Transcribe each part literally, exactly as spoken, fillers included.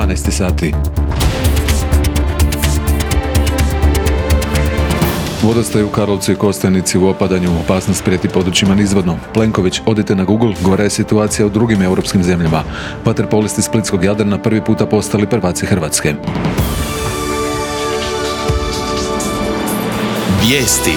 dvanaest sati. Vodostaj u Karlovcu i Kostajnici u opadanju, opasnost prijeti područjima nizvodno. Plenković, odite na Google, gora je situacija u drugim europskim zemljama. Vaterpolisti splitskog Jadrana prvi puta postali prvaci Hrvatske. Vijesti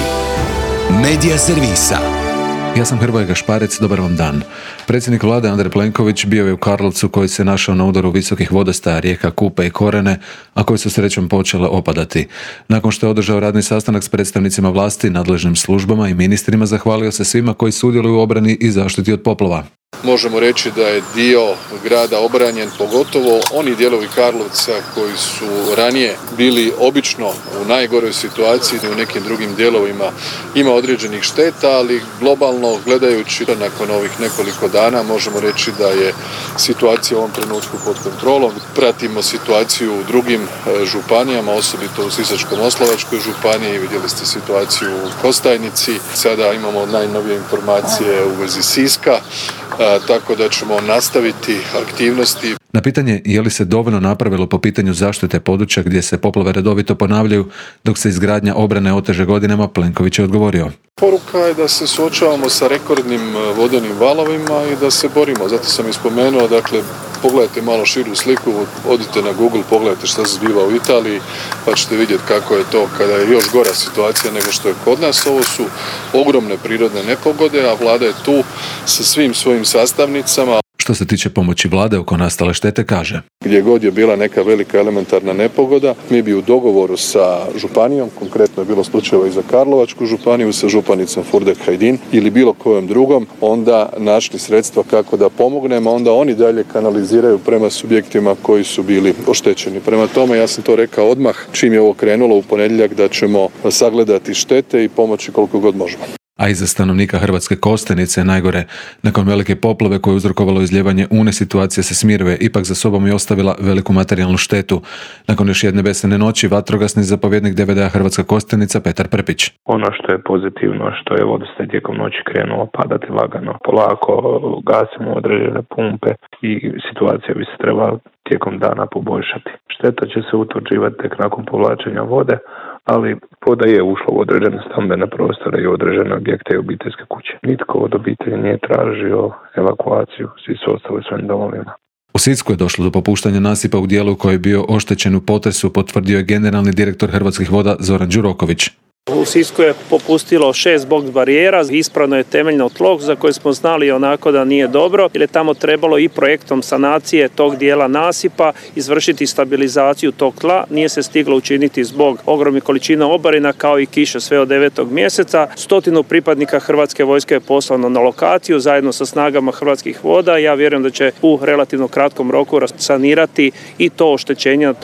Medija servisa. Ja sam Hrvoje Gašparec, dobar vam dan. Predsjednik vlade Andrej Plenković bio je u Karlovcu koji se našao na udaru visokih vodostaja rijeka Kupe i Korene, a koje su srećom počele opadati. Nakon što je održao radni sastanak s predstavnicima vlasti, nadležnim službama i ministrima, zahvalio se svima koji sudjeluju u obrani i zaštiti od poplava. Možemo reći da je dio grada obranjen, pogotovo oni dijelovi Karlovca koji su ranije bili obično u najgoroj situaciji, u nekim drugim dijelovima ima određenih šteta, ali globalno gledajući nakon ovih nekoliko dana možemo reći da je situacija u ovom trenutku pod kontrolom. Pratimo situaciju u drugim županijama, osobito u Sisačko-moslavačkoj županiji, vidjeli ste situaciju u Kostajnici, sada imamo najnovije informacije u vezi Siska. A, tako da ćemo nastaviti aktivnosti. Na pitanje je li se dovoljno napravilo po pitanju zaštite područja gdje se poplave redovito ponavljaju dok se izgradnja obrane oteže godinama, Plenković je odgovorio. Poruka je da se suočavamo sa rekordnim vodenim valovima i da se borimo. Zato sam i spomenuo, dakle, pogledajte malo širu sliku, odite na Google, pogledajte što se zbiva u Italiji, pa ćete vidjeti kako je to kada je još gora situacija nego što je kod nas. Ovo su ogromne prirodne nepogode, a vlada je tu sa svim svojim sastavnicama. Što se tiče pomoći vlade oko nastale štete, kaže: Gdje god je bila neka velika elementarna nepogoda, mi bi u dogovoru sa županijom, konkretno je bilo slučajeva i za Karlovačku županiju, sa županicom Furdek Hajdin ili bilo kojom drugom, onda našli sredstva kako da pomognemo, onda oni dalje kanaliziraju prema subjektima koji su bili oštećeni. Prema tome, ja sam to rekao odmah, čim je ovo krenulo u ponedjeljak, da ćemo sagledati štete i pomoći koliko god možemo. A i za stanovnika Hrvatske Kostajnice najgore. Nakon velike poplave koje je uzrokovalo izljevanje Une, situacija se smiruje, ipak za sobom je ostavila veliku materijalnu štetu. Nakon još jedne besne noći, vatrogasni zapovjednik D V D A Hrvatska Kostajnica Petar Prpić. Ono što je pozitivno, što je vodostaj tijekom noći krenuo padati lagano. Polako gasimo određene pumpe i situacija bi se trebala tijekom dana poboljšati. Šteta će se utvrđivati tek nakon povlačenja vode, ali voda je ušla u određene stambene prostore i određene objekte i obiteljske kuće. Nitko od obitelji nije tražio evakuaciju, svi su ostali svojim domovima. U Sisku je došlo do popuštanja nasipa u dijelu koji je bio oštećen u potresu, potvrdio je generalni direktor Hrvatskih voda Zoran Đuroković. U Sisku je popustilo šest boks barijera, ispravno je temeljno tlo za koje smo znali onako da nije dobro, jer je tamo trebalo i projektom sanacije tog dijela nasipa izvršiti stabilizaciju tog tla. Nije se stiglo učiniti zbog ogromnih količina obarina kao i kiše sve od devetog mjeseca. Stotinu pripadnika Hrvatske vojske je poslano na lokaciju zajedno sa snagama Hrvatskih voda. Ja vjerujem da će u relativno kratkom roku sanirati i to oštećenje.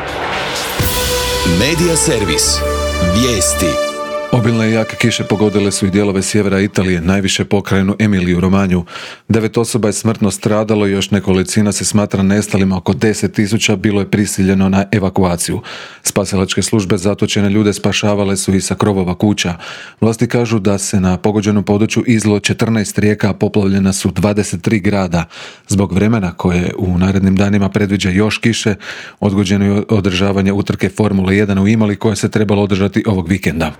Medija servis. Vijesti. Obilne i jake kiše pogodile su i dijelove sjevera Italije, najviše pokrajinu Emiliju Romanju. Devet osoba je smrtno stradalo i još nekolicina se smatra nestalima, oko deset tisuća bilo je prisiljeno na evakuaciju. Spasilačke službe zatočene ljude spašavale su i sa krovova kuća. Vlasti kažu da se na pogođenom području izlo četrnaest rijeka, a poplavljena su dvadeset tri grada. Zbog vremena koje u narednim danima predviđa još kiše, odgođeno je održavanje utrke Formule jedan u Imali koje se trebalo održati ovog vikenda.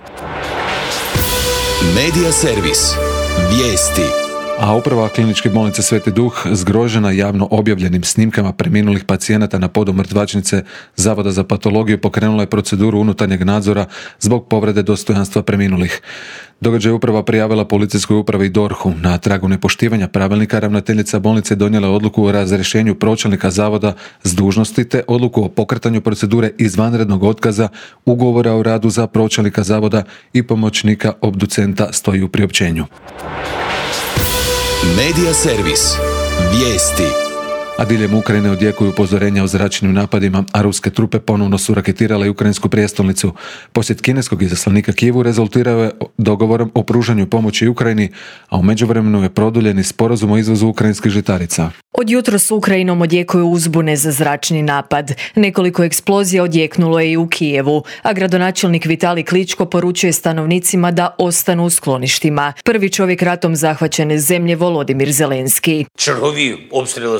Medija servis. Vijesti. A uprava Kliničke bolnice Sveti Duh, zgrožena javno objavljenim snimkama preminulih pacijenata na podu mrtvačnice Zavoda za patologiju, pokrenula je proceduru unutarnjeg nadzora zbog povrede dostojanstva preminulih. Događaj je uprava prijavila policijskoj upravi i D O R H-u. Na tragu nepoštivanja pravilnika ravnateljica bolnice donijela je odluku o razrješenju pročelnika zavoda s dužnosti te odluku o pokretanju procedure izvanrednog otkaza ugovora o radu za pročelnika zavoda i pomoćnika obducenta, stoji u priopćenju. Medija servis. Vijesti. A diljem Ukrajine odjekuju upozorenja o zračnim napadima, a ruske trupe ponovno su raketirale i ukrajinsku prijestolnicu. Posjet kineskog izaslanika Kijevu rezultirao je dogovorom o pružanju pomoći Ukrajini, a u međuvremenu je produljen i sporazum o izvozu ukrajinskih žitarica. Od jutros s Ukrajinom odjekuju uzbune za zračni napad. Nekoliko eksplozija odjeknulo je i u Kijevu, a gradonačelnik Vitalij Kličko poručuje stanovnicima da ostanu u skloništima. Prvi čovjek ratom zahvaćene zemlje Volodimir Zelenski. Чергові обстріли Сумщини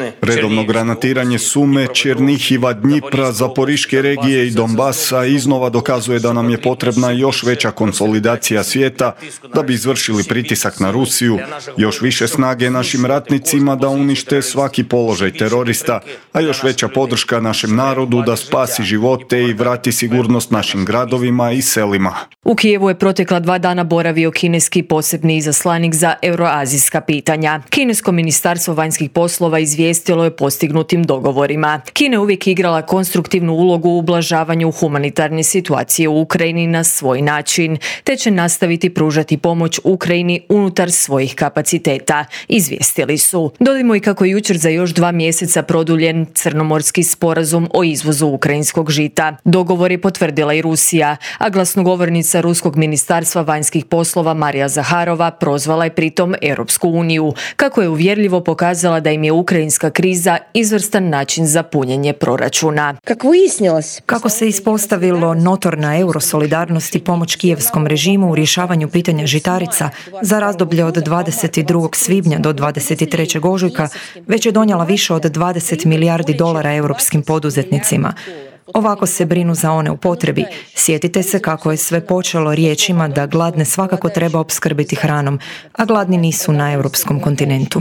Redovno granatiranje Sume, Černihiva, Dnjipra, Zaporiške regije i Donbasa iznova dokazuje da nam je potrebna još veća konsolidacija svijeta da bi izvršili pritisak na Rusiju, još više snage našim ratnicima da unište svaki položaj terorista, a još veća podrška našem narodu da spasi živote i vrati sigurnost našim gradovima i selima. U Kijevu je protekla dva dana boravio kineski posebni izaslanik za euroazijska pitanja. Kinesko ministarstvo vanjskih poslova izvijestilo je postignutim dogovorima. Kina je uvijek igrala konstruktivnu ulogu u ublažavanju humanitarne situacije u Ukrajini na svoj način, te će nastaviti pružati pomoć Ukrajini unutar svojih kapaciteta, izvijestili su. Dodajmo i kako je jučer za još dva mjeseca produljen crnomorski sporazum o izvozu ukrajinskog žita. Dogovor je potvrdila i Rusija, a glasnogovornica Ruskog ministarstva vanjskih poslova Marija Zaharova prozvala je pritom Europsku uniju, kako je uvjerljivo pokazala da im je ukrajinska kriza izvrstan način za punjenje proračuna. Kako se ispostavilo, notorna eurosolidarnost i pomoć kijevskom režimu u rješavanju pitanja žitarica za razdoblje od dvadeset drugog svibnja do dvadeset trećeg ožujka već je donijela više od dvadeset milijardi dolara europskim poduzetnicima. Ovako se brinu za one u potrebi. Sjetite se kako je sve počelo riječima da gladne svakako treba opskrbiti hranom, a gladni nisu na europskom kontinentu.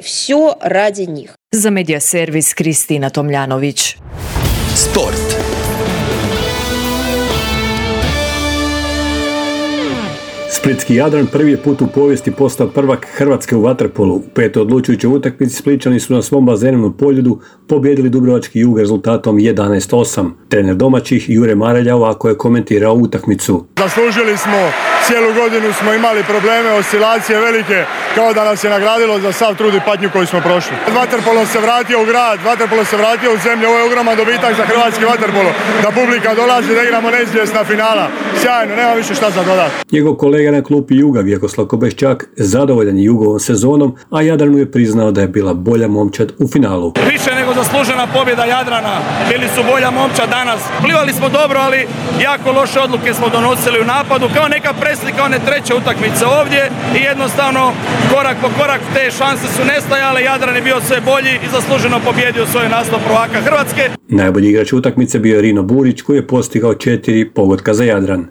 Za Medija servis Kristina Tomljanović. Sport. Splitski Jadran prvi je put u povijesti postao prvak Hrvatske u vaterpolu. U petoj odlučujućoj utakmici Splićani su na svom bazenu Poljudu pobijedili dubrovački Jug rezultatom jedanaest osam. Trener domaćih Jure Marelja ovako je komentirao utakmicu. Zaslužili smo, cijelu godinu smo imali probleme, oscilacije velike, kao da nas je nagradilo za sav trud i patnju koju smo prošli. Vaterpolo se vratio u grad, vaterpolo se vratio u zemlju, ovo je ogroman dobitak za hrvatski vaterpolo. Da publika dolazi, da igramo neizvjesna finala. Sjajno, nema više šta za dodati. Njegov kolega na klupi Juga, Vjekoslav Kobeščak, zadovoljan je Jugovom sezonom, a Jadranu je priznao da je bila bolja momčad u finalu. Više nego zaslužena pobjeda Jadrana, bili su bolja momčad danas. Plivali smo dobro, ali jako loše odluke smo donosili u napadu, kao neka preslika one treće utakmice ovdje i jednostavno korak po korak te šanse su nestajale, Jadran je bio sve bolji i zasluženo pobjedio svoj naslov prvaka Hrvatske. Najbolji igrač utakmice bio je Rino Burić koji je postigao četiri pogotka za Jadran.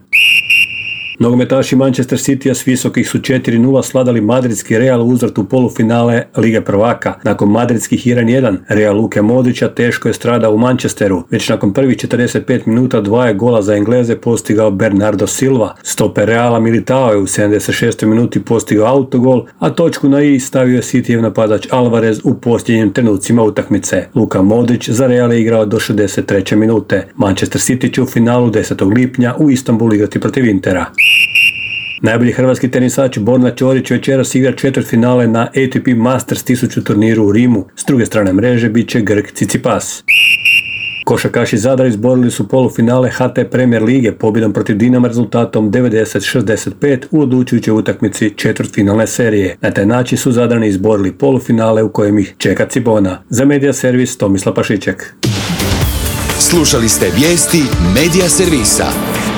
Nogometaši Manchester Citya s visokih su četiri nula sladali madridski Real u uzvratu polufinale Lige prvaka. Nakon madridskih jedan jedan, Real Luke Modrića teško je stradao u Manchesteru. Već nakon prvih četrdeset pet minuta dva je gola za Engleze postigao Bernardo Silva. Stoper Reala Militao je u sedamdeset šestoj minuti postigao autogol, a točku na i stavio je Cityjev napadač Alvarez u posljednjim trenucima utakmice. Luka Modrić za Real je igrao do šezdeset treće minute. Manchester City će u finalu desetog lipnja u Istanbulu igrati protiv Intera. Najbolji hrvatski tenisač Borna Ćorić večeras igra četvrtfinale na A T P Masters tisuću turniru u Rimu. S druge strane mreže bit će Grk Tsitsipas. Košarkaši Zadra izborili su polufinale H T Premier lige pobjedom protiv Dinama rezultatom devedeset šezdeset pet u odlučujućoj utakmici četvrtfinalne serije. Na taj način su Zadrani izborili polufinale u kojem ih čeka Cibona. Za Medija servis Tomislav Pašiček. Slušali ste vijesti Medija servisa.